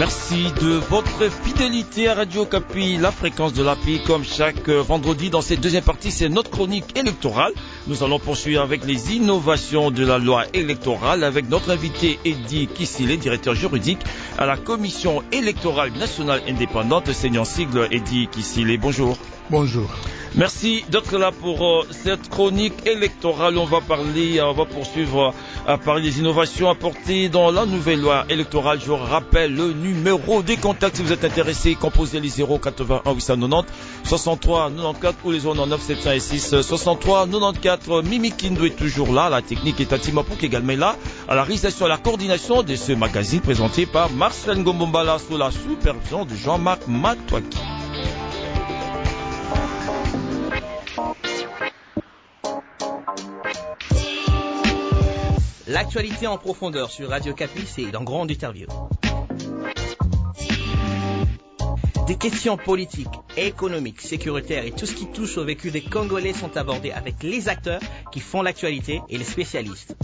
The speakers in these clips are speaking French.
Merci de votre fidélité à Radio Kapi, la fréquence de la paix, comme chaque vendredi. Dans cette deuxième partie, c'est notre chronique électorale. Nous allons poursuivre avec les innovations de la loi électorale avec notre invité Eddy Kisile, directeur juridique à la Commission électorale nationale indépendante. Seigneur sigle Eddy Kisile, bonjour. Bonjour. Merci d'être là pour cette chronique électorale. On va poursuivre à parler des innovations apportées dans la nouvelle loi électorale. Je rappelle le numéro des contacts si vous êtes intéressé. Composez les 081 890 63 94 ou les 09 706 63 94. Mimi Kindo est toujours là. La technique est à Timapouk également là. À la réalisation et à la coordination de ce magazine présenté par Marcel Ngombombala sous la supervision de Jean-Marc Matouaki. L'actualité en profondeur sur Radio Kapi, c'est dans Grande Interview. Des questions politiques, économiques, sécuritaires et tout ce qui touche au vécu des Congolais sont abordés avec les acteurs qui font l'actualité et les spécialistes.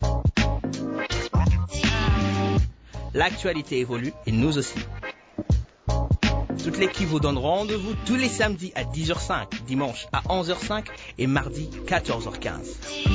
L'actualité évolue et nous aussi. Toute l'équipe vous donne rendez-vous tous les samedis à 10h05, dimanche à 11h05 et mardi 14h15.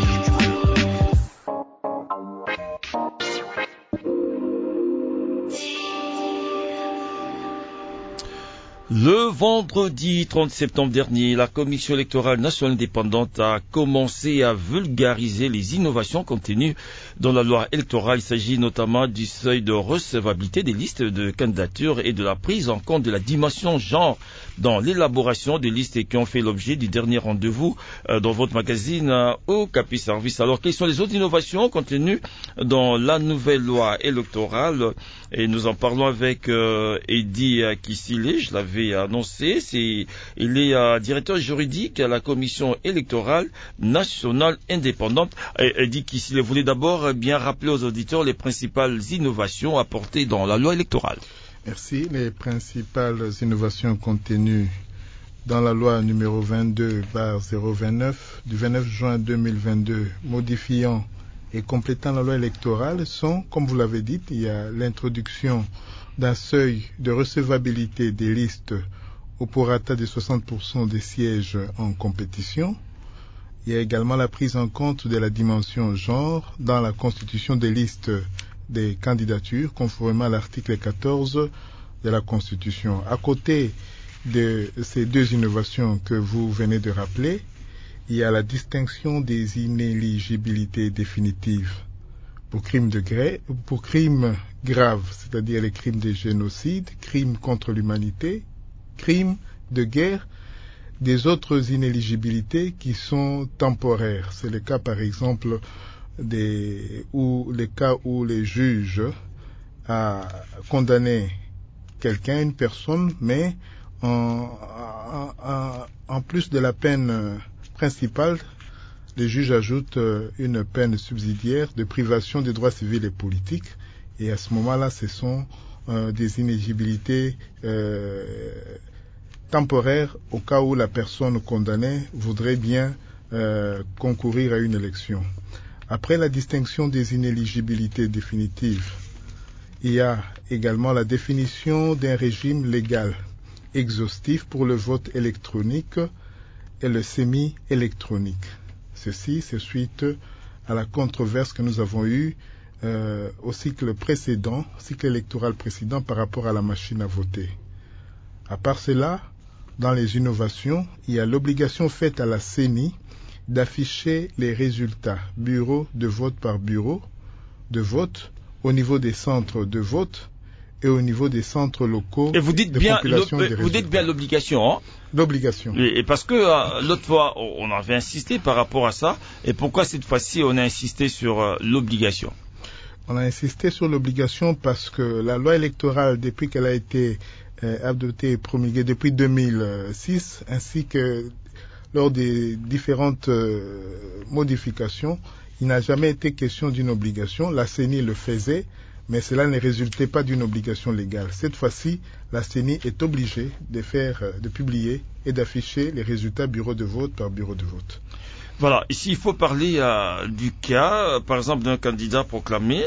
Le vendredi 30 septembre dernier, la Commission électorale nationale indépendante a commencé à vulgariser les innovations contenues dans la loi électorale. Il s'agit notamment du seuil de recevabilité des listes de candidatures et de la prise en compte de la dimension genre dans l'élaboration des listes qui ont fait l'objet du dernier rendez-vous dans votre magazine au Kapi Service. Alors, quelles sont les autres innovations contenues dans la nouvelle loi électorale? Et nous en parlons avec Eddy Kisile, je l'avais annoncé. Il est directeur juridique à la Commission électorale nationale indépendante. Eddy Kisile, vous voulez d'abord bien rappeler aux auditeurs les principales innovations apportées dans la loi électorale? Merci. Les principales innovations contenues dans la loi numéro 22/029 du 29 juin 2022 modifiant et complétant la loi électorale sont, comme vous l'avez dit, il y a l'introduction d'un seuil de recevabilité des listes au prorata de 60% des sièges en compétition. Il y a également la prise en compte de la dimension genre dans la constitution des listes des candidatures, conformément à l'article 14 de la Constitution. À côté de ces deux innovations que vous venez de rappeler, il y a la distinction des inéligibilités définitives pour crimes graves, c'est-à-dire les crimes de génocide, crimes contre l'humanité, crimes de guerre, des autres inéligibilités qui sont temporaires. C'est le cas, par exemple, les cas où les juges a condamné quelqu'un, une personne, mais en plus de la peine principale, les juges ajoutent une peine subsidiaire de privation des droits civils et politiques. Et à ce moment-là, ce sont des inéligibilités temporaires au cas où la personne condamnée voudrait bien concourir à une élection. Après la distinction des inéligibilités définitives, il y a également la définition d'un régime légal exhaustif pour le vote électronique et le semi-électronique. Ceci, c'est suite à la controverse que nous avons eue au cycle électoral précédent par rapport à la machine à voter. À part cela, dans les innovations, il y a l'obligation faite à la CENI d'afficher les résultats bureau de vote par bureau de vote au niveau des centres de vote et au niveau des centres locaux. Et vous dites bien l'obligation, hein? L'obligation. Et parce que l'autre fois, on avait insisté par rapport à ça. Et pourquoi cette fois-ci, on a insisté sur l'obligation? On a insisté sur l'obligation parce que la loi électorale, depuis qu'elle a été adoptée et promulguée depuis 2006, ainsi que lors des différentes modifications, il n'a jamais été question d'une obligation. La CENI le faisait, mais cela ne résultait pas d'une obligation légale. Cette fois-ci, la CENI est obligée de publier et d'afficher les résultats bureau de vote par bureau de vote. Voilà, ici il faut parler du cas, par exemple, d'un candidat proclamé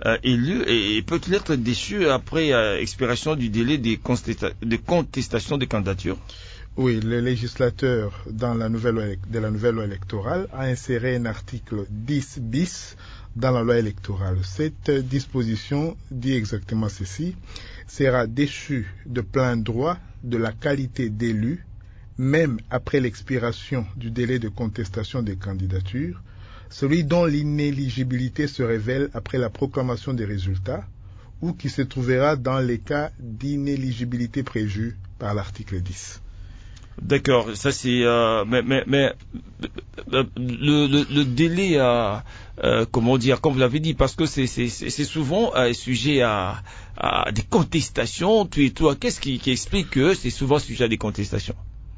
élu et peut-il être déchu après expiration du délai de contestation des candidatures? Oui, le législateur, de la nouvelle loi électorale, a inséré un article 10 bis dans la loi électorale. Cette disposition dit exactement ceci: sera déchu de plein droit de la qualité d'élu, même après l'expiration du délai de contestation des candidatures, celui dont l'inéligibilité se révèle après la proclamation des résultats, ou qui se trouvera dans les cas d'inéligibilité prévus par l'article 10. D'accord, ça c'est mais le délai comment dire, comme vous l'avez dit, parce que c'est souvent sujet à des contestations. Toi, qu'est-ce qui explique que c'est souvent sujet à des contestations?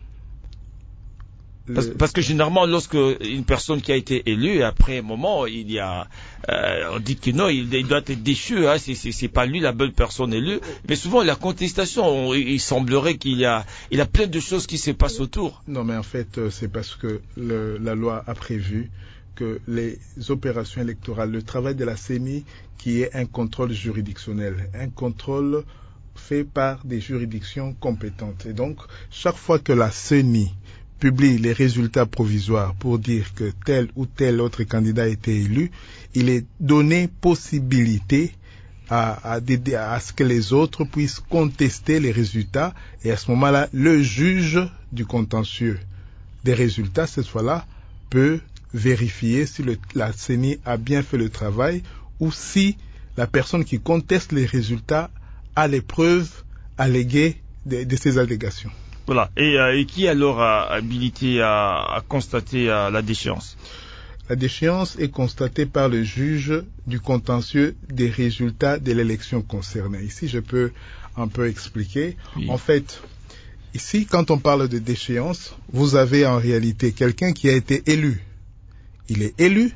Parce que généralement, lorsque une personne qui a été élue, après un moment, il y a, on dit que non, il doit être déchu, hein, c'est pas lui la bonne personne élue. Mais souvent, la contestation, il semblerait qu'il y a plein de choses qui se passent autour. Non, mais en fait, c'est parce que la loi a prévu que les opérations électorales, le travail de la CENI, qui est un contrôle juridictionnel, un contrôle fait par des juridictions compétentes. Et donc, chaque fois que la CENI publie les résultats provisoires pour dire que tel ou tel autre candidat a été élu, il est donné possibilité à ce que les autres puissent contester les résultats, et à ce moment-là, le juge du contentieux des résultats, cette fois-là, peut vérifier si la CENI a bien fait le travail ou si la personne qui conteste les résultats a les preuves alléguées de ces allégations. Voilà. Et qui alors a habilité à constater la déchéance? La déchéance est constatée par le juge du contentieux des résultats de l'élection concernée. Ici, je peux un peu expliquer. Oui. En fait, ici, quand on parle de déchéance, vous avez en réalité quelqu'un qui a été élu. Il est élu,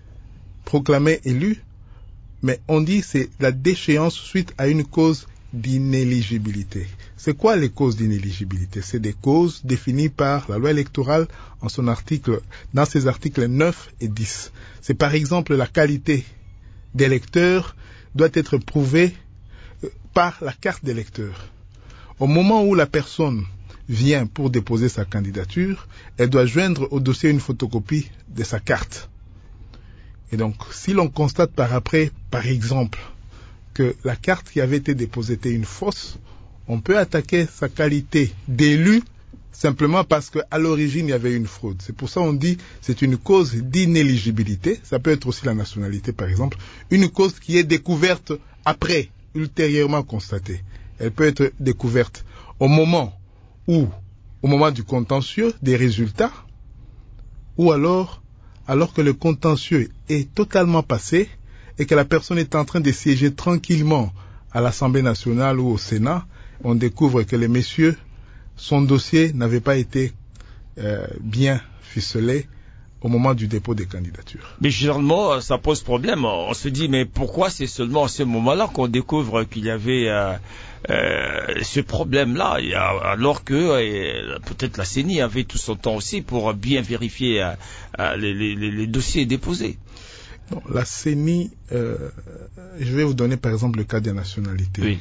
proclamé élu, mais on dit c'est la déchéance suite à une cause d'inéligibilité. C'est quoi les causes d'inéligibilité? C'est des causes définies par la loi électorale dans ses articles 9 et 10. C'est par exemple la qualité d'électeur doit être prouvée par la carte d'électeur. Au moment où la personne vient pour déposer sa candidature, elle doit joindre au dossier une photocopie de sa carte. Et donc, si l'on constate par après, par exemple, que la carte qui avait été déposée était une fausse, on peut attaquer sa qualité d'élu simplement parce qu'à l'origine, il y avait une fraude. C'est pour ça qu'on dit que c'est une cause d'inéligibilité. Ça peut être aussi la nationalité, par exemple. Une cause qui est découverte après, ultérieurement constatée. Elle peut être découverte au moment du contentieux des résultats, ou alors que le contentieux est totalement passé et que la personne est en train de siéger tranquillement à l'Assemblée nationale ou au Sénat, on découvre que les messieurs, son dossier n'avait pas été bien ficelé au moment du dépôt des candidatures. Mais généralement, ça pose problème. On se dit, mais pourquoi c'est seulement à ce moment-là qu'on découvre qu'il y avait ce problème-là, alors que peut-être la CENI avait tout son temps aussi pour bien vérifier les dossiers déposés. Non, la CENI, je vais vous donner par exemple le cas des nationalités. Oui.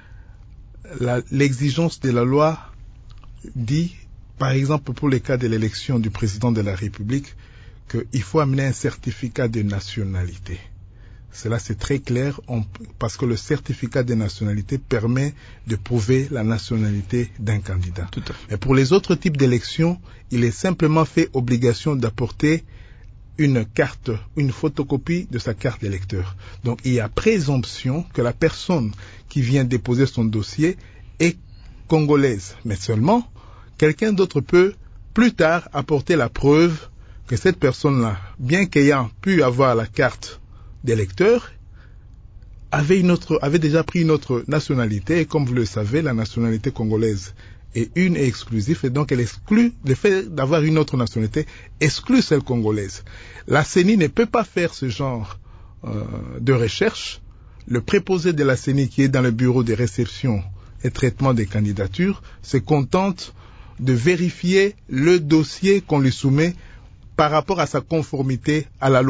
L'exigence de la loi dit, par exemple pour le cas de l'élection du président de la République, qu'il faut amener un certificat de nationalité. Cela c'est très clair parce que le certificat de nationalité permet de prouver la nationalité d'un candidat. Tout à fait. Mais pour les autres types d'élections, il est simplement fait obligation d'apporter une photocopie de sa carte d'électeur. Donc il y a présomption que la personne qui vient déposer son dossier est congolaise. Mais seulement, quelqu'un d'autre peut plus tard apporter la preuve que cette personne-là, bien qu'ayant pu avoir la carte d'électeur, avait déjà pris une autre nationalité. Et comme vous le savez, la nationalité congolaise est une et exclusive, et donc elle exclut, le fait d'avoir une autre nationalité exclut celle congolaise. La CENI ne peut pas faire ce genre de recherche. Le préposé de la CENI qui est dans le bureau de réception et traitement des candidatures se contente de vérifier le dossier qu'on lui soumet par rapport à sa conformité à la loi.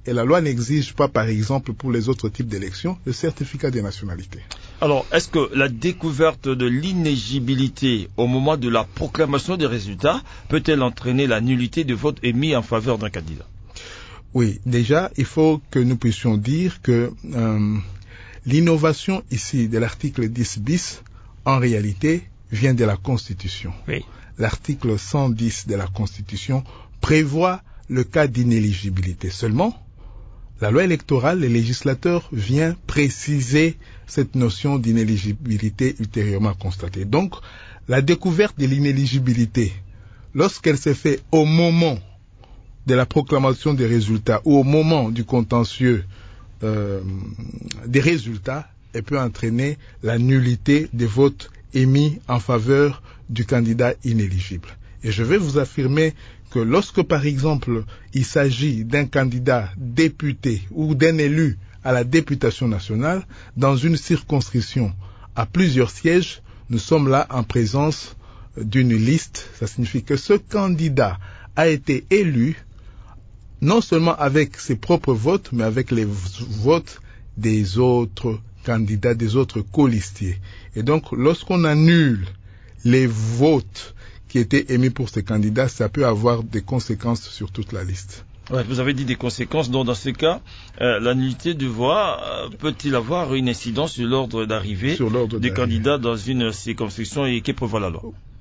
et la loi n'exige pas, par exemple, pour les autres types d'élections, le certificat de nationalité. Alors, est-ce que la découverte de l'inéligibilité au moment de la proclamation des résultats peut-elle entraîner la nullité de vote émis en faveur d'un candidat? Oui, déjà, il faut que nous puissions dire que l'innovation ici de l'article 10 bis, en réalité, vient de la Constitution. Oui. L'article 110 de la Constitution prévoit le cas d'inéligibilité. Seulement, la loi électorale, le législateur vient préciser cette notion d'inéligibilité ultérieurement constatée. Donc, la découverte de l'inéligibilité, lorsqu'elle s'est faite au moment de la proclamation des résultats ou au moment du contentieux des résultats, elle peut entraîner la nullité des votes émis en faveur du candidat inéligible. Et je vais vous affirmer que lorsque, par exemple, il s'agit d'un candidat député ou d'un élu à la députation nationale, dans une circonscription à plusieurs sièges, nous sommes là en présence d'une liste. Ça signifie que ce candidat a été élu non seulement avec ses propres votes, mais avec les votes des autres candidats, des autres colistiers. Et donc, lorsqu'on annule les votes qui étaient émis pour ces candidats, ça peut avoir des conséquences sur toute la liste. Ouais, vous avez dit des conséquences, donc dans ce cas, la nullité de voix peut-il avoir une incidence sur l'ordre d'arrivée du candidat dans une circonscription et qui prévoit la loi?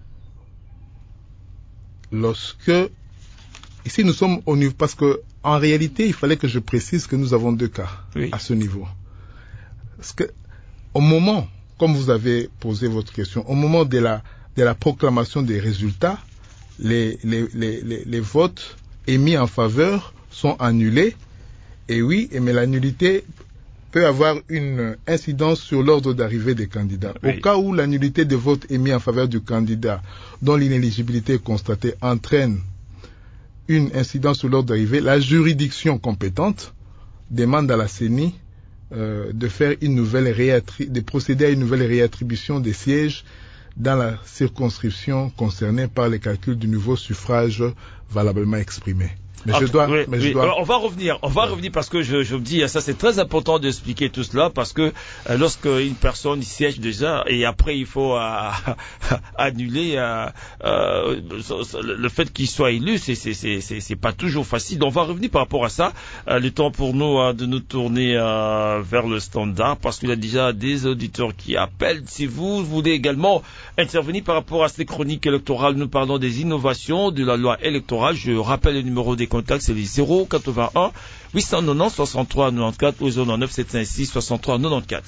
Ici nous sommes au niveau, parce que en réalité, il fallait que je précise que nous avons deux cas à ce niveau. Parce que au moment, comme vous avez posé votre question, au moment de la proclamation des résultats, les votes émis en faveur sont annulés. Et oui, mais la nullité peut avoir une incidence sur l'ordre d'arrivée des candidats. Oui. Au cas où la nullité des votes émis en faveur du candidat dont l'inéligibilité est constatée entraîne une incidence sur l'ordre d'arrivée, la juridiction compétente demande à la CENI de faire de procéder à une nouvelle réattribution des sièges dans la circonscription concernée par les calculs du nouveau suffrage valablement exprimé. Mais on va revenir parce que je me dis, ça c'est très important d'expliquer tout cela parce que lorsque une personne siège déjà et après il faut annuler le fait qu'il soit élu, c'est pas toujours facile. On va revenir par rapport à ça. Le temps pour nous de nous tourner vers le standard parce qu'il y a déjà des auditeurs qui appellent. Si vous voulez également intervenir par rapport à ces chroniques électorales, nous parlons des innovations de la loi électorale. Je rappelle le numéro des contacts, c'est les 081 890 63 94 ou 09 756 63 94.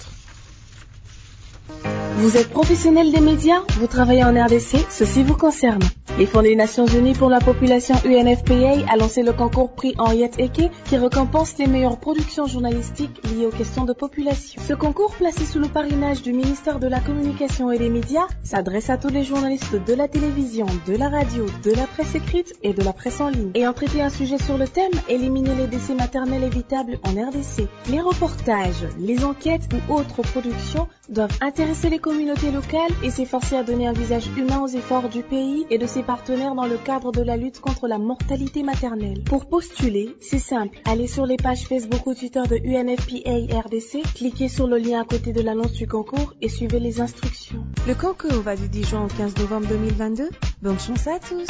Vous êtes professionnel des médias, vous travaillez en RDC, ceci vous concerne. Les Fonds des Nations Unies pour la population UNFPA a lancé le concours prix Henriette Eke qui récompense les meilleures productions journalistiques liées aux questions de population. Ce concours, placé sous le parrainage du ministère de la Communication et des Médias, s'adresse à tous les journalistes de la télévision, de la radio, de la presse écrite et de la presse en ligne. Ayant traité un sujet sur le thème « Éliminer les décès maternels évitables en RDC », les reportages, les enquêtes ou autres productions doivent intéresser les communautés locales et s'efforcer à donner un visage humain aux efforts du pays et de ses partenaires dans le cadre de la lutte contre la mortalité maternelle. Pour postuler, c'est simple. Allez sur les pages Facebook ou Twitter de UNFPA RDC, cliquez sur le lien à côté de l'annonce du concours et suivez les instructions. Le concours va du 10 juin au 15 novembre 2022. Bonne chance à tous.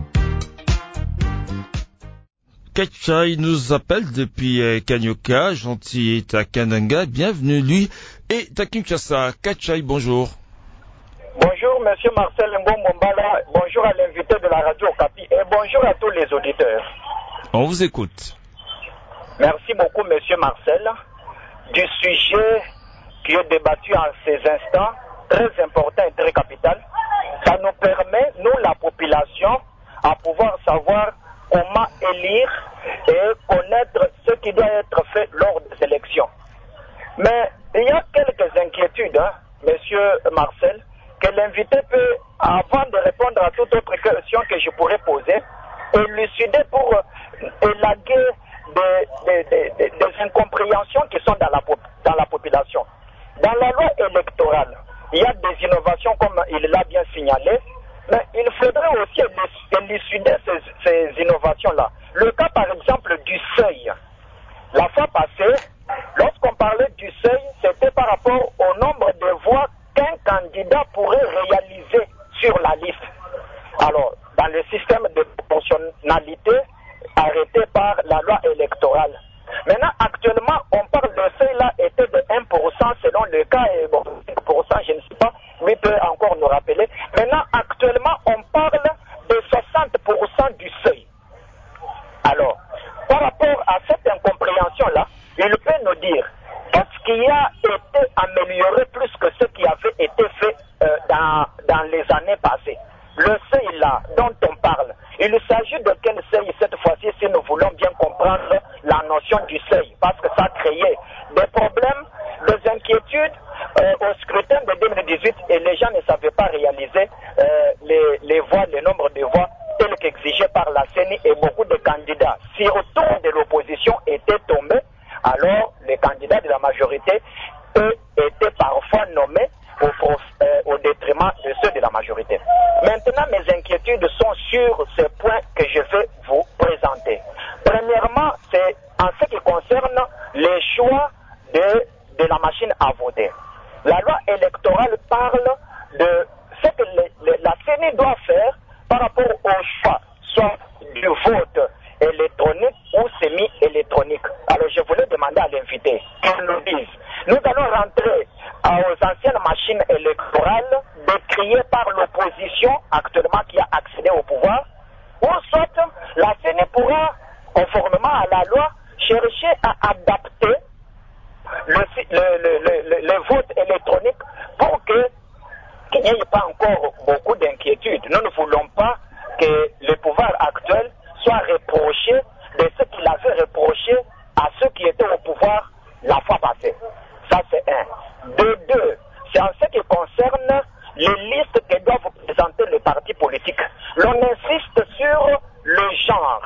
Kachai nous appelle depuis Kanyoka, gentil est à Kananga, bienvenue lui et à Kinshasa. Kachai, bonjour. Bonjour Monsieur Marcel Ngombombala, bonjour à l'invité de la radio Okapi et bonjour à tous les auditeurs. On vous écoute. Merci beaucoup Monsieur Marcel du sujet qui est débattu en ces instants, très important et très capital. Ça nous permet, nous la population, à pouvoir savoir comment élire et connaître ce qui doit être fait lors des élections. Mais il y a quelques inquiétudes, Monsieur Marcel, que l'invité peut, avant de répondre à toute autre question que je pourrais poser, élucider pour élaguer des incompréhensions qui sont dans la population. Dans la loi électorale, il y a des innovations comme il l'a bien signalé, mais il faudrait aussi élucider ces innovations-là. Le cas par exemple du seuil. la fois passée, lorsqu'on parlait du seuil, c'était par rapport au nombre de voix qu'un candidat pourrait réaliser sur la liste. Alors, dans le système de proportionnalité arrêté par la loi électorale. Maintenant, actuellement, on parle de seuil là était de 1% selon le cas, et bon, 5%, je ne sais pas, lui peut encore nous rappeler. Maintenant, actuellement, on parle de 60% du seuil. Alors, par rapport à cette incompréhension-là, il peut nous dire qu'est-ce qui a été amélioré plus que ce qui avait été fait dans les années passées. Le seuil là dont on parle, il s'agit de quel seuil cette fois-ci si nous voulons bien comprendre la notion du seuil, parce que ça a créé des problèmes, des inquiétudes au scrutin de 2018 et les gens ne savaient pas réaliser les voix, le nombre de voix tel qu'exigé par la CENI et beaucoup de candidats, surtout de l'opposition, étaient tombés. Alors les candidats de la majorité, eux, étaient parfois nommés au détriment de ceux de la majorité. Maintenant, mes inquiétudes sont sur ces points que je vais vous présenter. Premièrement, c'est en ce qui concerne les choix de la machine à voter. La loi électorale parle de ce que la CENI doit faire par rapport au choix, soit du vote électronique ou semi-électronique. Alors je voulais demander à l'invité qu'il nous dise. Nous allons rentrer aux anciennes machines électorales décriées par l'opposition actuellement qui a accédé au pouvoir, ou soit la CENI pourra, conformément à la loi, chercher à adapter le vote électronique pour qu'il n'y ait pas encore beaucoup d'inquiétudes. Nous ne voulons pas que le pouvoir actuel soit reproché de ce qu'il avait reproché à ceux qui étaient au pouvoir la fois passée. Ça, c'est un. De deux, c'est en ce qui concerne les listes que doivent présenter les partis politiques. L'on insiste sur le genre.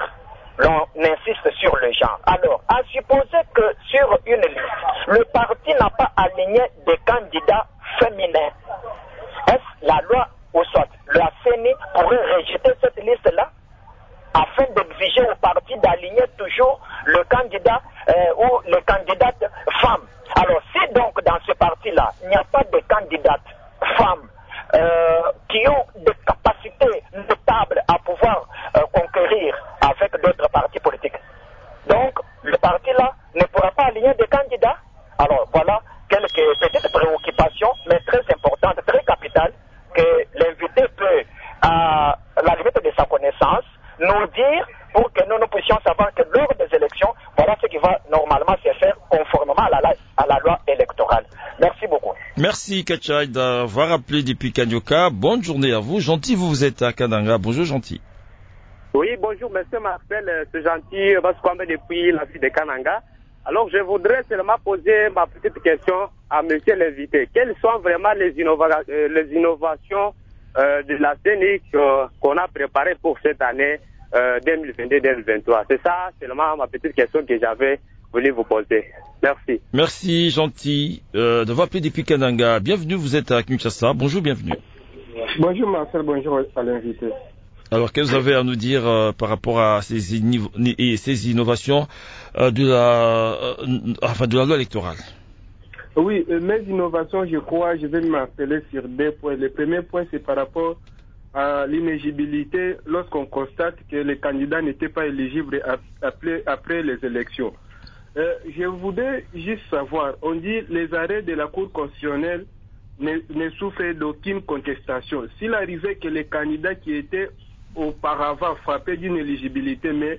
Alors, à supposer que sur une liste, le parti n'a pas aligné des candidats féminins, est-ce la loi ou soit la CENI pourrait rejeter cette liste-là afin d'exiger au parti d'aligner toujours le candidat ou les candidates femmes. Alors, si donc dans ce parti-là, il n'y a pas de candidates femmes qui ont des capacités notables à pouvoir conquérir avec d'autres partis politiques, donc le parti-là ne pourra pas aligner des candidats. Alors, voilà quelques petites préoccupations, mais très importantes, très capitales, que l'invité peut, à la limite de sa connaissance, nous dire pour que nous puissions savoir que lors des élections, voilà ce qui va normalement se faire conformément à la loi électorale. Merci beaucoup. Merci Kachai d'avoir appelé depuis Kanyoka. Bonne journée à vous. Gentil, vous êtes à Kananga. Bonjour Gentil. Oui, bonjour monsieur Marcel, c'est Gentil, depuis la ville de Kananga. Alors je voudrais seulement poser ma petite question à monsieur l'invité. Quelles sont vraiment les innovations de la CENI qu'on a préparées pour cette année 2022-2023? C'est ça seulement ma petite question que j'avais voulu vous poser. Merci. Merci Gentil d'avoir appelé depuis Kananga. Bienvenue, vous êtes à Kinshasa. Bonjour, bienvenue. Bonjour Marcel, bonjour à l'invité. Alors, qu'est-ce que vous avez à nous dire par rapport à ces innovations de la loi électorale? Oui, mes innovations, je crois, je vais m'appeler sur deux points. Le premier point, c'est par rapport à l'inéligibilité lorsqu'on constate que les candidats n'étaient pas éligibles après les élections. Je voudrais juste savoir, on dit les arrêts de la Cour constitutionnelle ne souffrent d'aucune contestation. S'il arrivait que les candidats qui étaient auparavant frappés d'une éligibilité, mais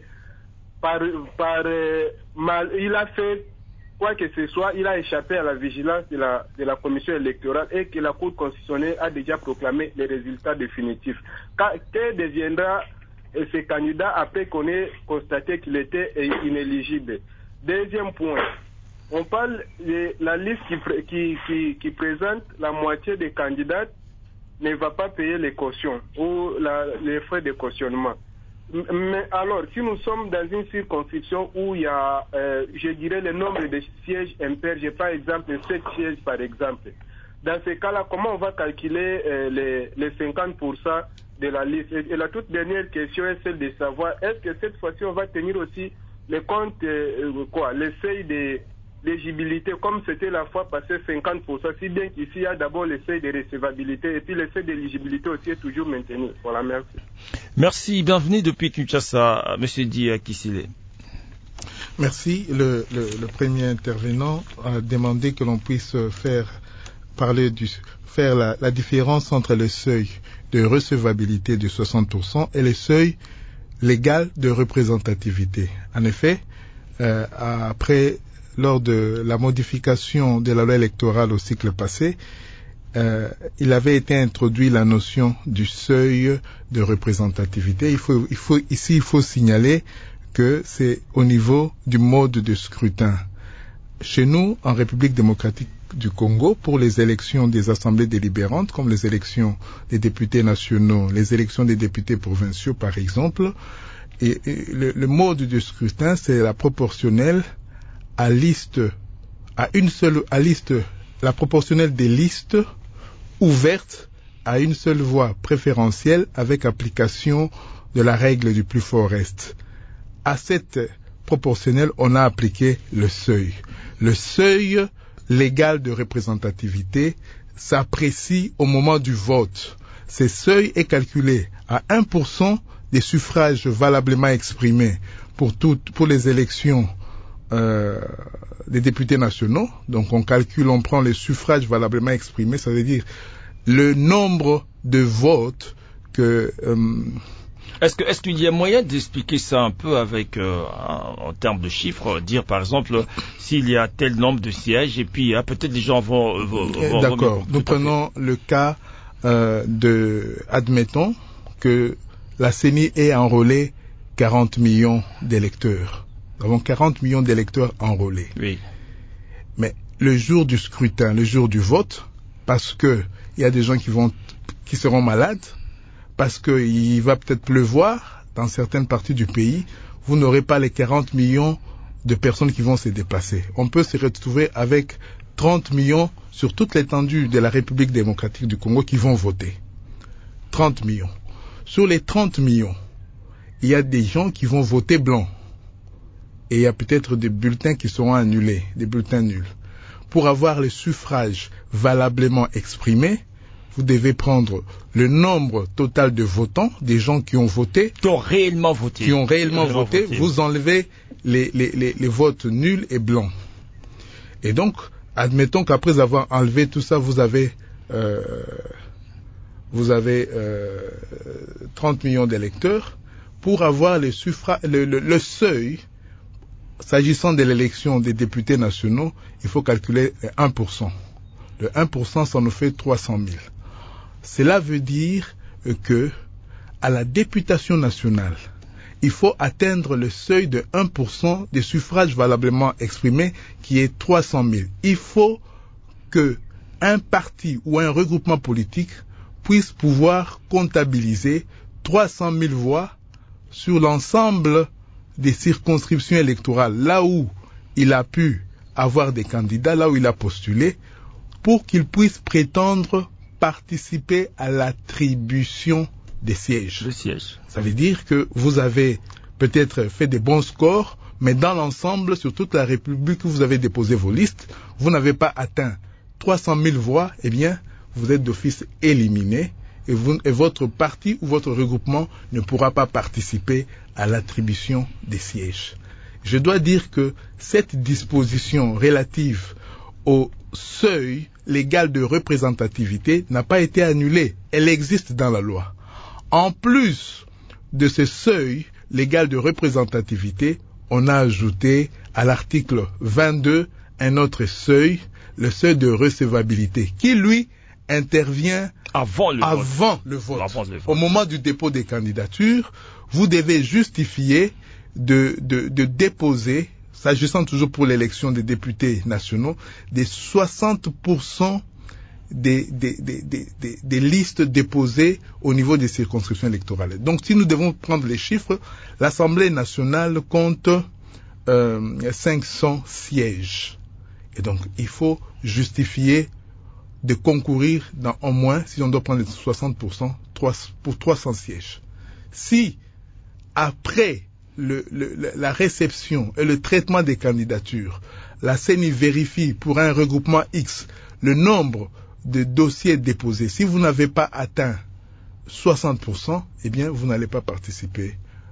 il a fait quoi que ce soit, il a échappé à la vigilance de la commission électorale et que la Cour constitutionnelle a déjà proclamé les résultats définitifs. Que deviendra ce candidat après qu'on ait constaté qu'il était inéligible? Deuxième point, on parle de la liste qui présente la moitié des candidats ne va pas payer les cautions ou les frais de cautionnement. Mais alors, si nous sommes dans une circonscription où il y a, je dirais, le nombre de sièges impairs, j'ai par exemple 7 sièges par exemple, dans ce cas-là, comment on va calculer les 50% de la liste? Et la toute dernière question est celle de savoir, est-ce que cette fois-ci on va tenir aussi les comptes, les seuils d'éligibilité, comme c'était la fois passée 50%, si bien qu'ici il y a d'abord le seuil de recevabilité et puis le seuil d'éligibilité aussi est toujours maintenu. Voilà, merci. Merci, bienvenue depuis Kinshasa, Monsieur Di Kisile. Merci. Le premier intervenant a demandé que l'on puisse faire la différence entre le seuil de recevabilité de 60% et le seuil légal de représentativité. En effet, lors de la modification de la loi électorale au cycle passé, il avait été introduit la notion du seuil de représentativité. Il faut signaler que c'est au niveau du mode de scrutin. Chez nous, en République démocratique du Congo, pour les élections des assemblées délibérantes, comme les élections des députés nationaux, les élections des députés provinciaux, par exemple, le mode de scrutin, c'est la proportionnelle la proportionnelle des listes ouvertes à une seule voie préférentielle avec application de la règle du plus fort reste. À cette proportionnelle, on a appliqué le seuil. Le seuil légal de représentativité s'apprécie au moment du vote. Ce seuil est calculé à 1% des suffrages valablement exprimés pour les élections des députés nationaux. Donc on prend les suffrages valablement exprimés, ça veut dire le nombre de votes que... Est-ce qu'il y a moyen d'expliquer ça un peu avec, en termes de chiffres, dire par exemple s'il y a tel nombre de sièges et puis peut-être les gens vont D'accord. Nous prenons le cas admettons que la CENI ait enrôlé 40 millions d'électeurs. Nous avons 40 millions d'électeurs enrôlés. Oui. Mais le jour du scrutin, le jour du vote, parce que il y a des gens qui seront malades, parce qu'il va peut-être pleuvoir dans certaines parties du pays, vous n'aurez pas les 40 millions de personnes qui vont se déplacer. On peut se retrouver avec 30 millions sur toute l'étendue de la République démocratique du Congo qui vont voter. 30 millions. Sur les 30 millions, il y a des gens qui vont voter blanc. Et il y a peut-être des bulletins qui seront annulés, des bulletins nuls. Pour avoir le suffrage valablement exprimé, vous devez prendre le nombre total de votants, des gens qui ont voté. Qui ont réellement voté. Vous enlevez les votes nuls et blancs. Et donc, admettons qu'après avoir enlevé tout ça, vous avez 30 millions d'électeurs. Pour avoir le seuil, s'agissant de l'élection des députés nationaux, il faut calculer 1%. Le 1%, ça nous fait 300 000. Cela veut dire que, à la députation nationale, il faut atteindre le seuil de 1% des suffrages valablement exprimés, qui est 300 000. Il faut que un parti ou un regroupement politique puisse pouvoir comptabiliser 300 000 voix sur l'ensemble des circonscriptions électorales, là où il a pu avoir des candidats, là où il a postulé, pour qu'il puisse prétendre participer à l'attribution des sièges. Le siège. Ça veut dire que vous avez peut-être fait des bons scores, mais dans l'ensemble, sur toute la République où vous avez déposé vos listes, vous n'avez pas atteint 300 000 voix, eh bien, vous êtes d'office éliminé et votre parti ou votre regroupement ne pourra pas participer à l'attribution des sièges. Je dois dire que cette disposition relative au seuil légal de représentativité n'a pas été annulée. Elle existe dans la loi. En plus de ce seuil légal de représentativité, on a ajouté à l'article 22 un autre seuil, le seuil de recevabilité, qui lui intervient avant le vote. Au moment du dépôt des candidatures, vous devez justifier de déposer, s'agissant toujours pour l'élection des députés nationaux, des 60% des listes déposées au niveau des circonscriptions électorales. Donc si nous devons prendre les chiffres, l'Assemblée nationale compte 500 sièges. Et donc il faut justifier de concourir dans au moins, si on doit prendre les 60%, pour 300 sièges. Si, après la réception et le traitement des candidatures, la CENI vérifie pour un regroupement X le nombre de dossiers déposés. Si vous n'avez pas atteint 60%, eh bien, vous n'allez pas participer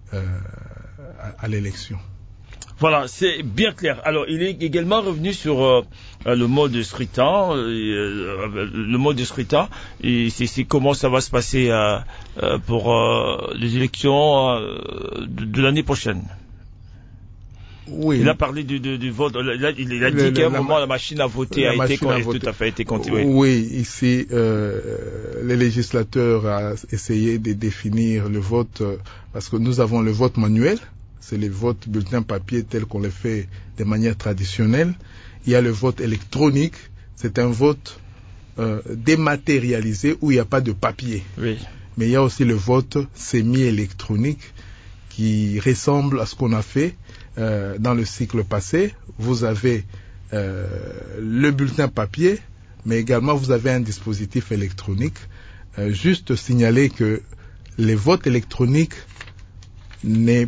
à l'élection. Voilà, c'est bien clair. Alors, il est également revenu sur le mode de scrutin. Le mode de scrutin, et c'est comment ça va se passer pour les élections de l'année prochaine. Oui. Il a parlé du vote. Il a dit qu'à un moment la machine à voter a été continuée. Oui, ici les législateurs ont essayé de définir le vote parce que nous avons le vote manuel. C'est le vote bulletin papier tel qu'on le fait de manière traditionnelle. Il y a le vote électronique, c'est un vote dématérialisé où il n'y a pas de papier. Oui. Mais il y a aussi le vote semi-électronique qui ressemble à ce qu'on a fait dans le cycle passé. Vous avez le bulletin papier, mais également vous avez un dispositif électronique. Juste signaler que les votes électroniques ne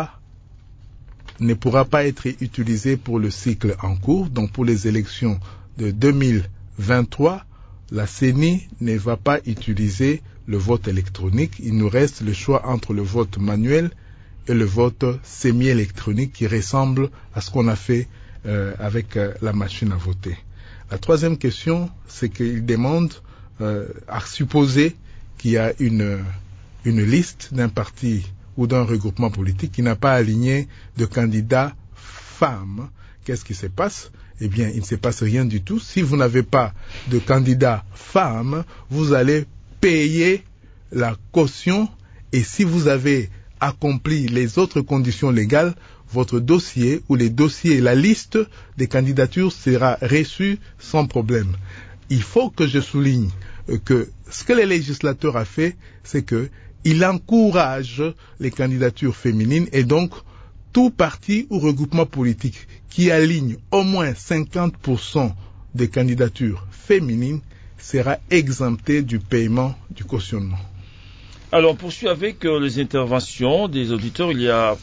pourra pas être utilisé pour le cycle en cours. Donc pour les élections de 2023, la CENI ne va pas utiliser le vote électronique. Il nous reste le choix entre le vote manuel et le vote semi-électronique qui ressemble à ce qu'on a fait avec la machine à voter. La troisième question, c'est qu'il demande à supposer qu'il y a une liste d'un parti ou d'un regroupement politique qui n'a pas aligné de candidats femmes. Qu'est-ce qui se passe? Eh bien, il ne se passe rien du tout. Si vous n'avez pas de candidats femmes, vous allez payer la caution, et si vous avez accompli les autres conditions légales, votre dossier ou les dossiers, la liste des candidatures sera reçue sans problème. Il faut que je souligne que ce que le législateur a fait, c'est que il encourage les candidatures féminines, et donc tout parti ou regroupement politique qui aligne au moins 50% des candidatures féminines sera exempté du paiement du cautionnement. Alors, on poursuit avec les interventions des auditeurs. Il y a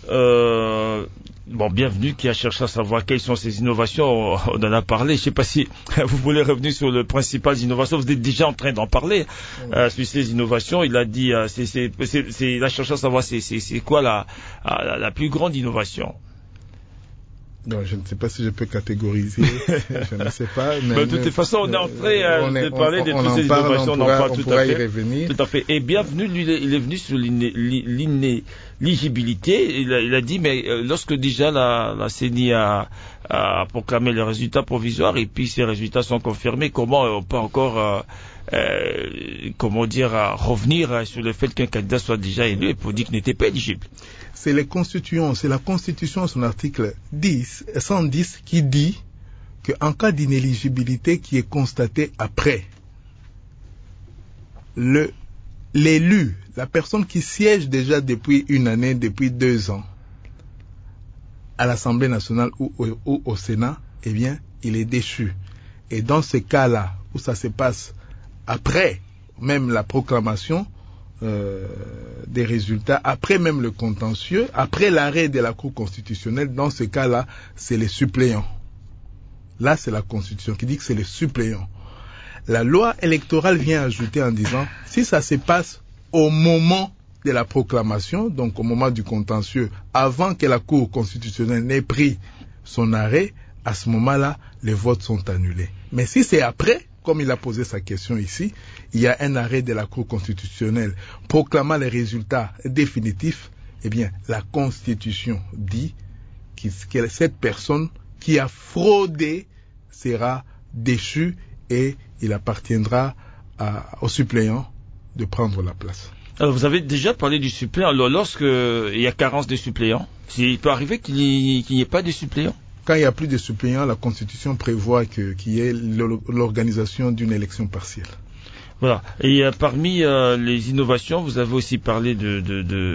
Bienvenue qui a cherché à savoir quelles sont ces innovations. On en a parlé. Je ne sais pas si vous voulez revenir sur le principal innovation. Vous êtes déjà en train d'en parler sur ces innovations. Il a dit, il a cherché à savoir c'est quoi la plus grande innovation. Non, je ne sais pas si je peux catégoriser, je ne sais pas. Mais de toute façon, on est en train de parler de toutes ces innovations, on en parle tout à fait. Tout à fait. Et bienvenue, lui, il est venu sur l'inéligibilité. Il a dit, mais lorsque déjà la CENI a proclamé les résultats provisoires et puis ces résultats sont confirmés, comment on peut encore revenir sur le fait qu'un candidat soit déjà élu pour dire qu'il n'était pas éligible? C'est la Constitution, son article 110 qui dit qu'en cas d'inéligibilité qui est constatée après, l'élu, la personne qui siège déjà depuis une année, depuis 2 ans, à l'Assemblée nationale ou au Sénat, eh bien, il est déchu. Et dans ce cas-là, où ça se passe après même la proclamation des résultats, après même le contentieux, après l'arrêt de la Cour constitutionnelle, dans ce cas-là, c'est les suppléants. Là, c'est la Constitution qui dit que c'est les suppléants. La loi électorale vient ajouter en disant, si ça se passe au moment de la proclamation, donc au moment du contentieux, avant que la Cour constitutionnelle n'ait pris son arrêt, à ce moment-là, les votes sont annulés. Mais si c'est après, comme il a posé sa question ici, il y a un arrêt de la Cour constitutionnelle proclamant les résultats définitifs, eh bien, la Constitution dit que cette personne qui a fraudé sera déchue et il appartiendra aux suppléants de prendre la place. Alors, vous avez déjà parlé du suppléant. Alors, lorsqu'il y a carence de suppléants, il peut arriver qu'il n'y ait pas de suppléants? Quand il n'y a plus de suppléants, la Constitution prévoit qu'il y ait l'organisation d'une élection partielle. Voilà. Et parmi les innovations, vous avez aussi parlé de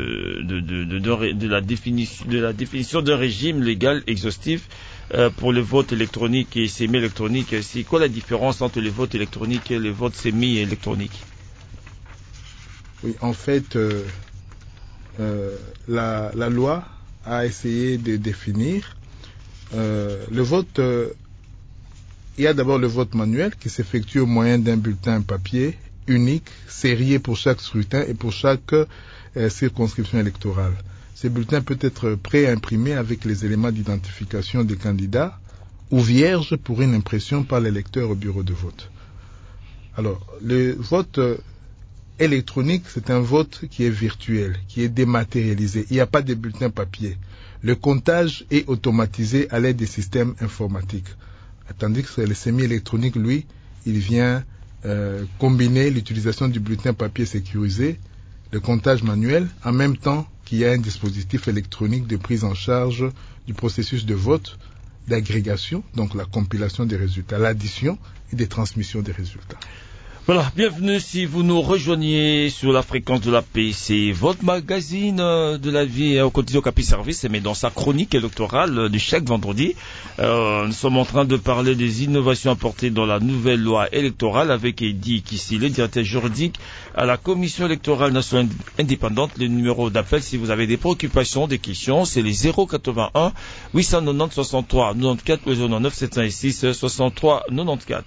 la définition d'un régime légal exhaustif pour le vote électronique et semi-électronique. C'est quoi la différence entre le vote électronique et le vote semi-électronique? Oui, en fait, la loi a essayé de définir le vote. Il y a d'abord le vote manuel qui s'effectue au moyen d'un bulletin papier unique, sérié pour chaque scrutin et pour chaque circonscription électorale. Ce bulletin peut être pré-imprimé avec les éléments d'identification des candidats ou vierge pour une impression par l'électeur au bureau de vote. Alors, le vote électronique, c'est un vote qui est virtuel, qui est dématérialisé. Il n'y a pas de bulletin papier. Le comptage est automatisé à l'aide des systèmes informatiques. Tandis que le semi-électronique, lui, il vient combiner l'utilisation du bulletin papier sécurisé, le comptage manuel, en même temps qu'il y a un dispositif électronique de prise en charge du processus de vote, d'agrégation, donc la compilation des résultats, l'addition et des transmissions des résultats. Voilà, bienvenue si vous nous rejoignez sur la fréquence de la paix. C'est votre magazine de la vie au quotidien Capi Service, mais dans sa chronique électorale de chaque vendredi. Nous sommes en train de parler des innovations apportées dans la nouvelle loi électorale avec Eddy Kissi, le directeur juridique à la Commission électorale nationale indépendante. Le numéro d'appel, si vous avez des préoccupations, des questions, c'est les 081 890 63 94 09 706 63 94.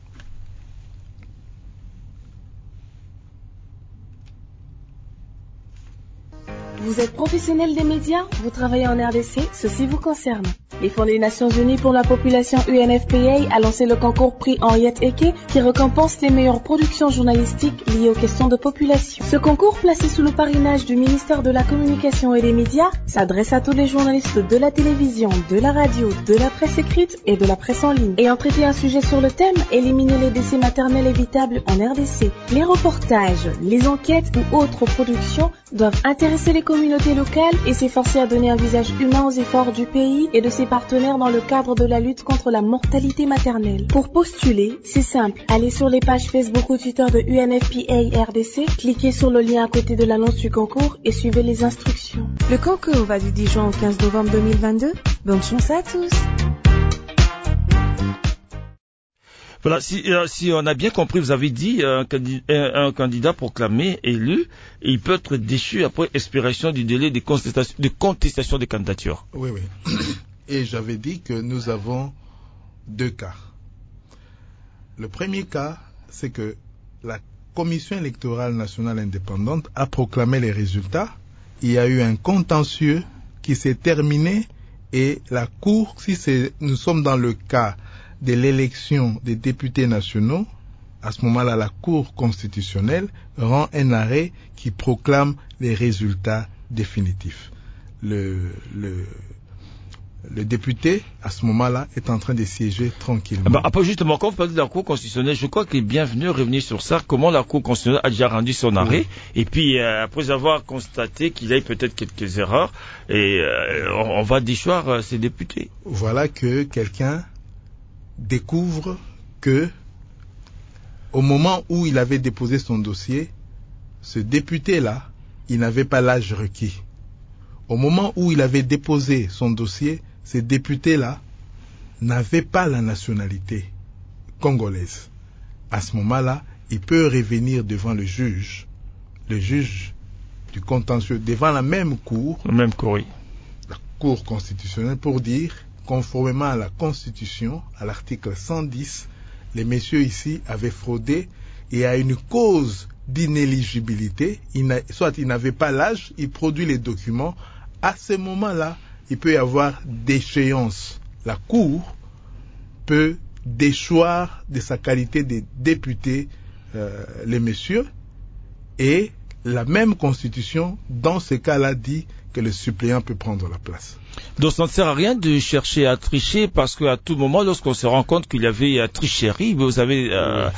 Vous êtes professionnel des médias, vous travaillez en RDC, ceci vous concerne. Les Fonds des Nations Unies pour la population UNFPA a lancé le concours prix Henriette Eke qui récompense les meilleures productions journalistiques liées aux questions de population. Ce concours, placé sous le parrainage du ministère de la Communication et des Médias, s'adresse à tous les journalistes de la télévision, de la radio, de la presse écrite et de la presse en ligne. Ayant traité un sujet sur le thème « Éliminer les décès maternels évitables en RDC », les reportages, les enquêtes ou autres productions doivent intéresser les communautés locales et s'efforcer à donner un visage humain aux efforts du pays et de ses partenaires dans le cadre de la lutte contre la mortalité maternelle. Pour postuler, c'est simple. Allez sur les pages Facebook ou Twitter de UNFPA RDC, cliquez sur le lien à côté de l'annonce du concours et suivez les instructions. Le concours va du 10 juin au 15 novembre 2022. Bonne chance à tous! Voilà, si on a bien compris, vous avez dit un candidat proclamé, élu, il peut être déchu après expiration du délai de contestation des candidatures. Oui. Et j'avais dit que nous avons deux cas. Le premier cas, c'est que la Commission électorale nationale indépendante a proclamé les résultats. Il y a eu un contentieux qui s'est terminé et la Cour, nous sommes dans le cas de l'élection des députés nationaux, à ce moment-là, la Cour constitutionnelle rend un arrêt qui proclame les résultats définitifs. Le député, à ce moment-là, est en train de siéger tranquillement. Après, justement, quand vous parlez de la Cour constitutionnelle, je crois qu'il est bienvenu revenir sur ça, comment la Cour constitutionnelle a déjà rendu son arrêt, et puis après avoir constaté qu'il y a peut-être quelques erreurs, et on va déchoir ces députés. Voilà que quelqu'un découvre que au moment où il avait déposé son dossier, ce député-là, il n'avait pas l'âge requis. Au moment où il avait déposé son dossier, ce député-là n'avait pas la nationalité congolaise. À ce moment-là, il peut revenir devant le juge du contentieux, devant la même cour, oui. La Cour constitutionnelle, pour dire, conformément à la Constitution, à l'article 110, les messieurs ici avaient fraudé et à une cause d'inéligibilité, soit ils n'avaient pas l'âge, ils produisent les documents. À ce moment-là, il peut y avoir déchéance. La Cour peut déchoir de sa qualité de député les messieurs, et la même Constitution, dans ce cas-là, dit que le suppléant peut prendre la place. Donc ça ne sert à rien de chercher à tricher, parce qu'à tout moment, lorsqu'on se rend compte qu'il y avait tricherie, vous avez...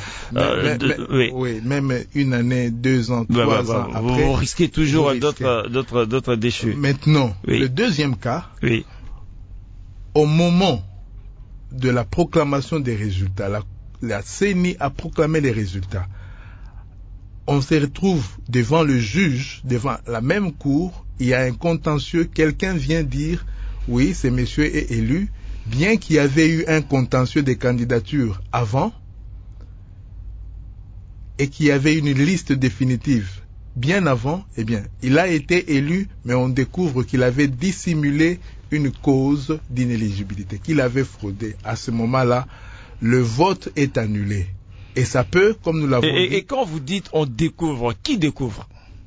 oui, même une année, 2 ans, 3 ans après... Vous risquez toujours d'autres déchus. Maintenant, le deuxième cas, au moment de la proclamation des résultats, la CENI a proclamé les résultats. On se retrouve devant le juge, devant la même cour, il y a un contentieux, quelqu'un vient dire, oui, ce monsieur est élu, bien qu'il y avait eu un contentieux des candidatures avant, et qu'il y avait une liste définitive bien avant, eh bien, il a été élu, mais on découvre qu'il avait dissimulé une cause d'inéligibilité, qu'il avait fraudé. À ce moment-là, le vote est annulé. Et ça peut, comme nous l'avons dit... Et quand vous dites on découvre, qui découvre?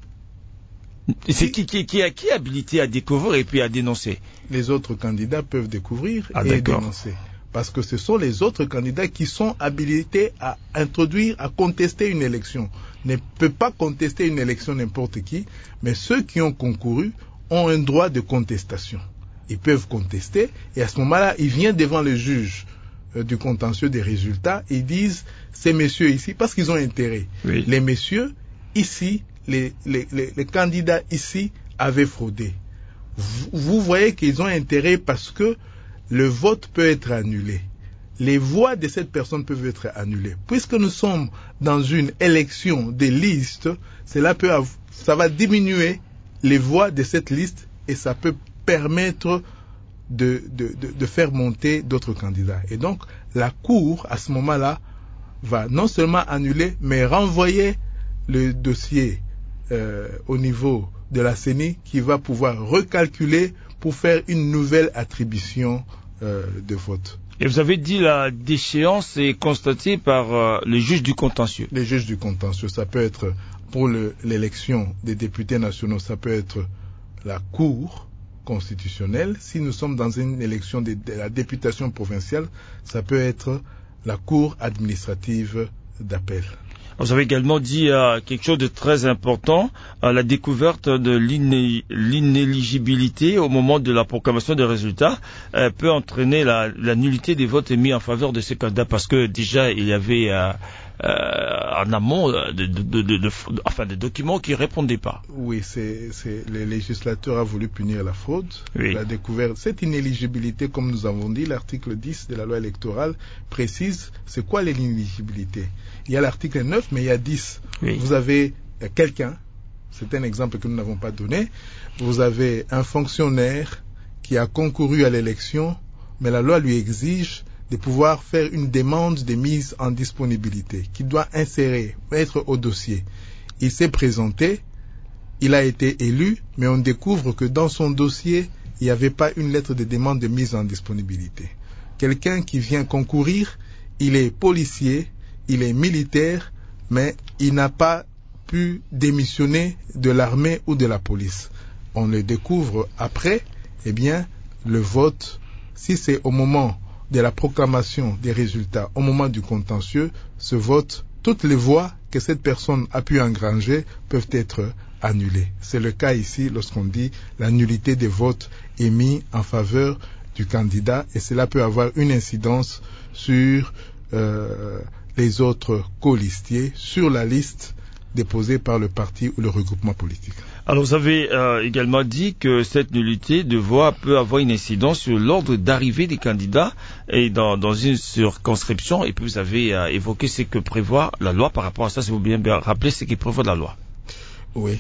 C'est qui est habilité à découvrir et puis à dénoncer? Les autres candidats peuvent découvrir et d'accord. dénoncer. Parce que ce sont les autres candidats qui sont habilités à introduire, à contester une élection. Ne peut pas contester une élection n'importe qui, mais ceux qui ont concouru ont un droit de contestation. Ils peuvent contester, et à ce moment-là, ils viennent devant le juge du contentieux des résultats, et ils disent, ces messieurs ici, parce qu'ils ont intérêt. Oui. Les messieurs ici, les candidats ici avaient fraudé. Vous voyez qu'ils ont intérêt parce que le vote peut être annulé. Les voix de cette personne peuvent être annulées. Puisque nous sommes dans une élection des listes, ça va diminuer les voix de cette liste et ça peut permettre de faire monter d'autres candidats. Et donc, la Cour, à ce moment-là, va non seulement annuler, mais renvoyer le dossier au niveau de la CENI qui va pouvoir recalculer pour faire une nouvelle attribution de vote. Et vous avez dit la déchéance est constatée par le juge du contentieux. Le juge du contentieux, ça peut être pour l'élection des députés nationaux, ça peut être la Cour constitutionnelle. Si nous sommes dans une élection de la députation provinciale, ça peut être la Cour administrative d'appel. Vous avez également dit quelque chose de très important, la découverte de l'inéligibilité au moment de la proclamation des résultats peut entraîner la nullité des votes émis en faveur de ces candidats parce que déjà il y avait en amont des documents qui ne répondaient pas. Oui, le législateur a voulu punir la fraude, oui. La découverte. Cette inéligibilité, comme nous avons dit, l'article 10 de la loi électorale précise c'est quoi l'inéligibilité. Il y a l'article 9, mais il y a 10. Oui. Vous avez quelqu'un, c'est un exemple que nous n'avons pas donné, vous avez un fonctionnaire qui a concouru à l'élection, mais la loi lui exige de pouvoir faire une demande de mise en disponibilité, qu'il doit insérer, mettre au dossier. Il s'est présenté, il a été élu, mais on découvre que dans son dossier, il n'y avait pas une lettre de demande de mise en disponibilité. Quelqu'un qui vient concourir, il est policier, il est militaire, mais il n'a pas pu démissionner de l'armée ou de la police. On le découvre après, eh bien, le vote, si c'est au moment de la proclamation des résultats, au moment du contentieux, ce vote, toutes les voix que cette personne a pu engranger peuvent être annulées. C'est le cas ici lorsqu'on dit la nullité des votes émis en faveur du candidat et cela peut avoir une incidence sur les autres colistiers, sur la liste déposée par le parti ou le regroupement politique. Alors vous avez également dit que cette nullité de voix peut avoir une incidence sur l'ordre d'arrivée des candidats et dans une circonscription. Et puis vous avez évoqué ce que prévoit la loi par rapport à ça, si vous bien rappeler ce qui prévoit la loi. Oui.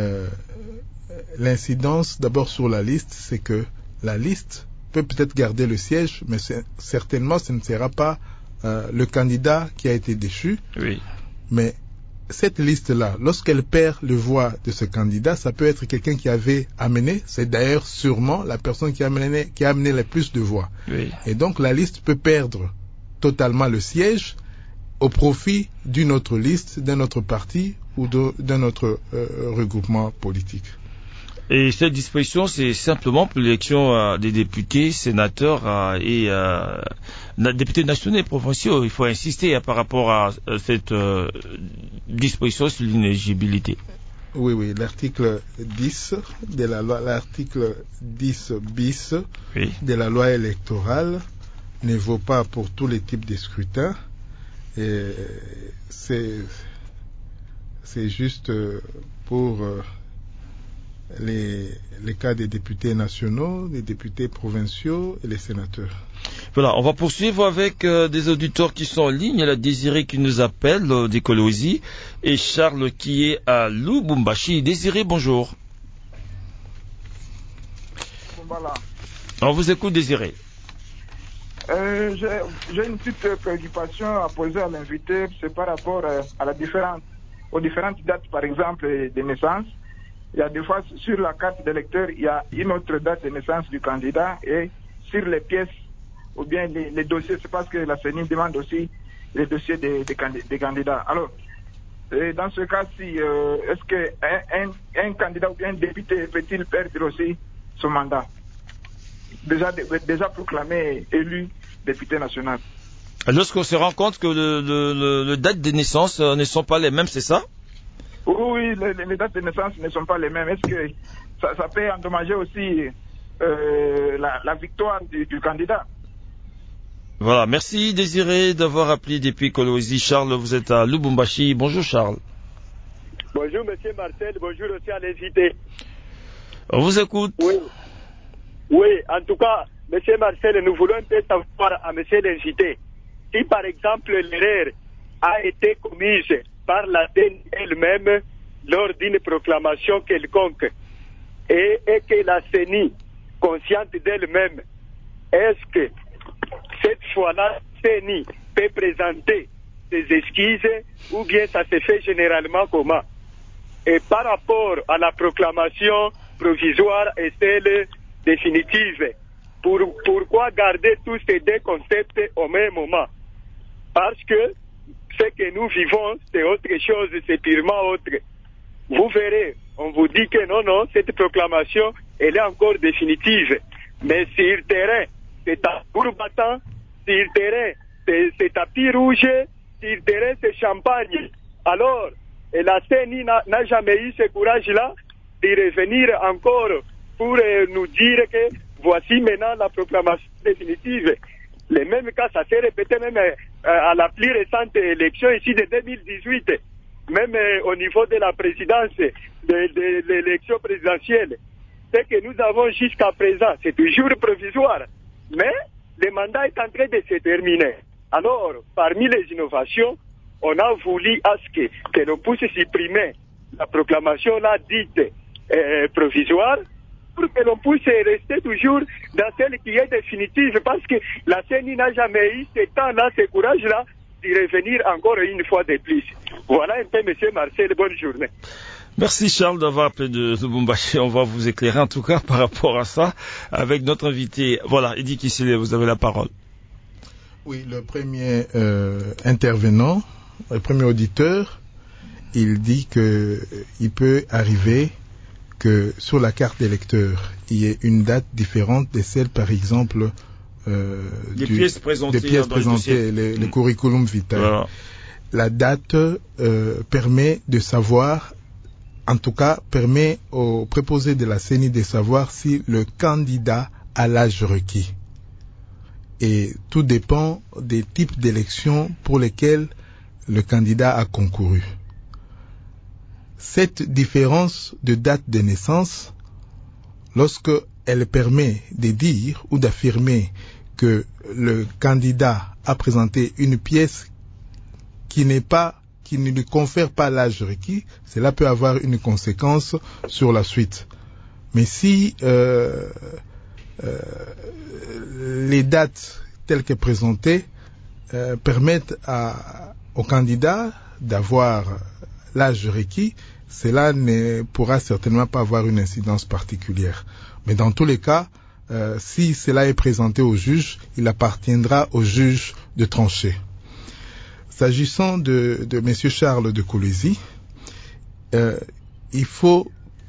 L'incidence d'abord sur la liste, c'est que la liste peut peut-être garder le siège, mais certainement ce ne sera pas le candidat qui a été déchu. Oui. Mais cette liste-là, lorsqu'elle perd le voix de ce candidat, ça peut être quelqu'un qui avait amené, c'est d'ailleurs sûrement la personne qui a amené le plus de voix. Oui. Et donc la liste peut perdre totalement le siège au profit d'une autre liste, d'un autre parti ou d'un autre regroupement politique. Et cette disposition, c'est simplement pour l'élection des députés, sénateurs et députés nationaux et provinciaux. Il faut insister par rapport à cette disposition sur l'inéligibilité. Oui, l'article 10 de la loi, l'article 10 bis oui. de la loi électorale ne vaut pas pour tous les types de scrutins. Et c'est juste pour les cas des députés nationaux, des députés provinciaux et les sénateurs. Voilà, on va poursuivre avec des auditeurs qui sont en ligne. Il y a la Désirée qui nous appelle d'Écolosie et Charles qui est à Lubumbashi. Désirée, bonjour. Voilà. On vous écoute, Désirée. J'ai une petite préoccupation à poser à l'invité, c'est par rapport à la différence aux différentes dates, par exemple, de naissance. Il y a des fois, sur la carte d'électeur, il y a une autre date de naissance du candidat et sur les pièces ou bien les dossiers, c'est parce que la CENI demande aussi les dossiers des candidats. Alors, dans ce cas-ci, est-ce qu'un candidat ou bien un député peut-il perdre aussi son mandat déjà proclamé élu député national? Lorsqu'on se rend compte que les dates de naissance ne sont pas les mêmes, c'est ça? Oui, les dates de naissance ne sont pas les mêmes. Est-ce que ça peut endommager aussi la victoire du candidat? Voilà, merci Désiré d'avoir appelé depuis Kolwezi. Charles, vous êtes à Lubumbashi. Bonjour Charles. Bonjour Monsieur Marcel, bonjour aussi à l'invité. On vous écoute. Oui, en tout cas, Monsieur Marcel, nous voulons un peu savoir à Monsieur l'invité si par exemple l'erreur a été commise par la CENI elle-même lors d'une proclamation quelconque et que la CENI, consciente d'elle-même, est-ce que cette fois-là, CENI peut présenter ses excuses ou bien ça se fait généralement comment? Et par rapport à la proclamation provisoire et celle définitive, pourquoi garder tous ces deux concepts au même moment? Parce que ce que nous vivons, c'est autre chose, c'est purement autre. Vous verrez, on vous dit que non, cette proclamation, elle est encore définitive. Mais sur le terrain, c'est tambour battant, sur le terrain, c'est tapis rouge, sur le terrain, c'est champagne. Alors, la CENI n'a jamais eu ce courage-là de revenir encore pour nous dire que voici maintenant la proclamation définitive. Le même cas, ça s'est répété même à la plus récente élection ici de 2018, même au niveau de la présidence de l'élection présidentielle. Ce que nous avons jusqu'à présent, c'est toujours provisoire, mais le mandat est en train de se terminer. Alors, parmi les innovations, on a voulu à ce que l'on puisse supprimer la proclamation là dite provisoire, pour que l'on puisse rester toujours dans celle qui est définitive, parce que la CENI n'a jamais eu ce temps-là, ce courage-là, d'y revenir encore une fois de plus. Voilà un peu, Monsieur Marcel, bonne journée. Merci Charles d'avoir appelé de Lubumbashi. On va vous éclairer en tout cas par rapport à ça avec notre invité. Voilà, Eddy Kissile, vous avez la parole. Oui, le premier intervenant, le premier auditeur, il dit que il peut arriver que sur la carte d'électeur, il y ait une date différente de celle, par exemple, des pièces présentées, le curriculum vitae. Voilà. La date permet de savoir, en tout cas, permet aux préposés de la CENI de savoir si le candidat a l'âge requis. Et tout dépend des types d'élections pour lesquelles le candidat a concouru. Cette différence de date de naissance, lorsque elle permet de dire ou d'affirmer que le candidat a présenté une pièce qui ne lui confère pas l'âge requis, cela peut avoir une conséquence sur la suite. Mais si les dates telles que présentées permettent au candidat d'avoir l'âge requis, cela ne pourra certainement pas avoir une incidence particulière. Mais dans tous les cas, si cela est présenté au juge, il appartiendra au juge de trancher. S'agissant de M. Charles de Kolwezi, il faut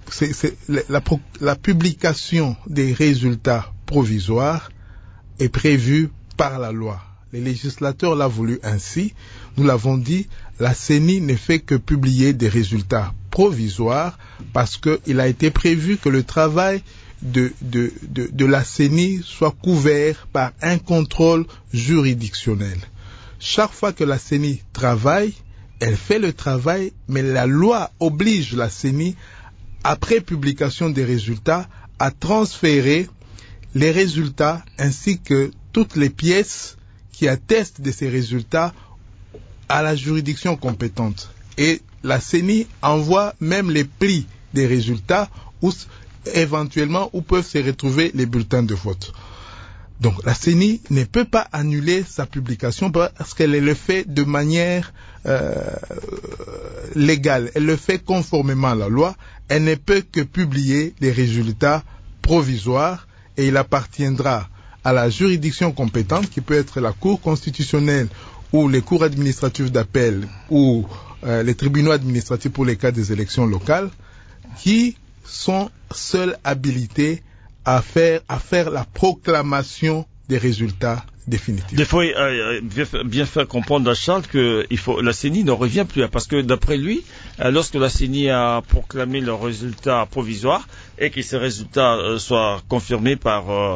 la publication des résultats provisoires est prévue par la loi. Les législateurs l'ont voulu ainsi. Nous l'avons dit, la CENI ne fait que publier des résultats provisoires parce qu'il a été prévu que le travail de la CENI soit couvert par un contrôle juridictionnel. Chaque fois que la CENI travaille, elle fait le travail, mais la loi oblige la CENI, après publication des résultats, à transférer les résultats ainsi que toutes les pièces qui attestent de ces résultats à la juridiction compétente. Et la CENI envoie même les plis des résultats éventuellement où peuvent se retrouver les bulletins de vote. Donc la CENI ne peut pas annuler sa publication parce qu'elle le fait de manière légal, elle le fait conformément à la loi, elle ne peut que publier les résultats provisoires et il appartiendra à la juridiction compétente, qui peut être la Cour constitutionnelle ou les cours administratifs d'appel ou les tribunaux administratifs pour les cas des élections locales, qui sont seuls habilités à faire la proclamation des résultats définitifs. Il faut bien faire comprendre à Charles que la CENI ne revient plus, parce que d'après lui, lorsque la CENI a proclamé leurs résultats provisoires et que ces résultats soient confirmés par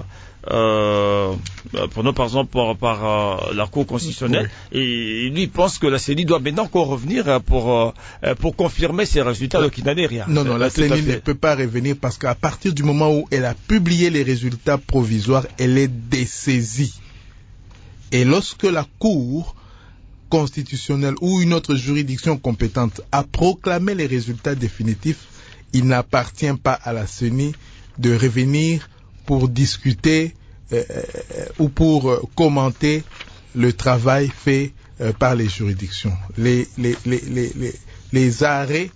par exemple par la Cour constitutionnelle, oui. Et lui pense que la CENI doit maintenant encore revenir pour confirmer ces résultats, donc il n'en est rien. Non, la CENI ne peut pas revenir parce qu'à partir du moment où elle a publié les résultats provisoires, elle est dessaisie. Et lorsque la Cour constitutionnelle ou une autre juridiction compétente a proclamé les résultats définitifs, il n'appartient pas à la CENI de revenir pour discuter ou pour commenter le travail fait par les juridictions. Les arrêts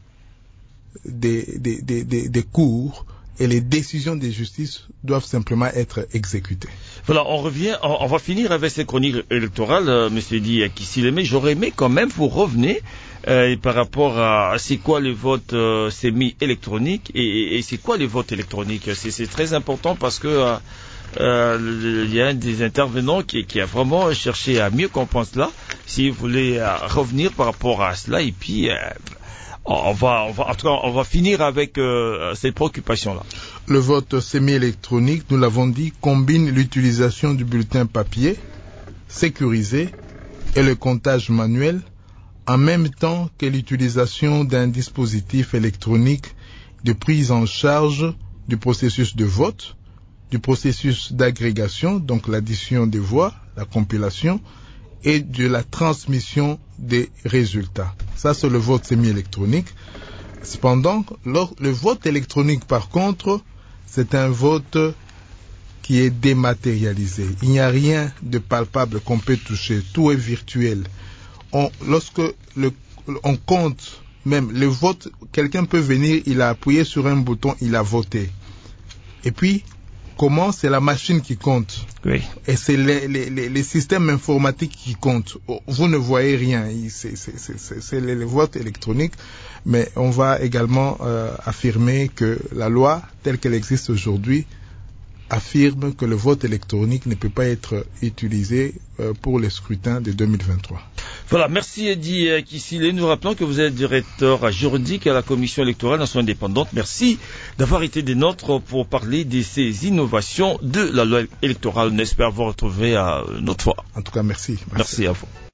des cours et les décisions de justice doivent simplement être exécutées. Voilà, on va finir avec cette chronique électorale, Monsieur Di Kisile, mais j'aurais aimé quand même vous revenir par rapport à c'est quoi le vote semi-électronique et c'est quoi le vote électronique. C'est très important parce que il y a un des intervenants qui a vraiment cherché à mieux comprendre cela. Si vous voulez revenir par rapport à cela, et puis on va finir avec cette préoccupation-là. Le vote semi-électronique, nous l'avons dit, combine l'utilisation du bulletin papier, sécurisé, et le comptage manuel, en même temps que l'utilisation d'un dispositif électronique de prise en charge du processus de vote, du processus d'agrégation, donc l'addition des voix, la compilation, et de la transmission des résultats. Ça, c'est le vote semi-électronique. Cependant, le vote électronique, par contre, c'est un vote qui est dématérialisé. Il n'y a rien de palpable qu'on peut toucher. Tout est virtuel. Lorsque on compte même le vote, quelqu'un peut venir, il a appuyé sur un bouton, il a voté. Et puis, comment? C'est la machine qui compte. Oui. Et c'est les systèmes informatiques qui comptent. Vous ne voyez rien. C'est le vote électronique. Mais on va également affirmer que la loi, telle qu'elle existe aujourd'hui, affirme que le vote électronique ne peut pas être utilisé pour les scrutins de 2023. Voilà, merci Eddy Kisile. Nous rappelons que vous êtes directeur juridique à la Commission électorale nationale indépendante. Merci d'avoir été des nôtres pour parler de ces innovations de la loi électorale. On espère vous retrouver une autre fois. En tout cas, merci. Merci à vous.